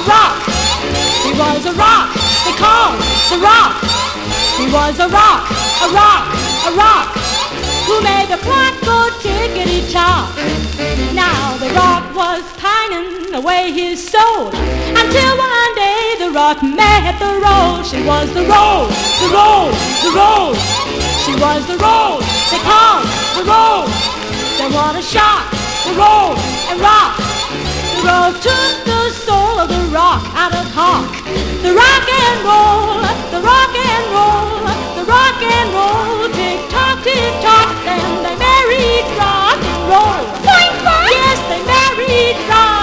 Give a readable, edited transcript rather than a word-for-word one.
rock. He was a rock. They called the rock. He was a rock, a rock, a rock, who made the clock go tickety-tock. Now the rock was pining away his soul, until one day the rock met the roll. She was the roll, the roll, the roll. She was the roll, they called the roll. Then what a shock, the roll and rock. The roll took the soul of the rock out of Hawk. The rock and roll, the rock and roll, the rock and roll, tick-tock, tick-tock, then they married rock and roll. Yes, they married rock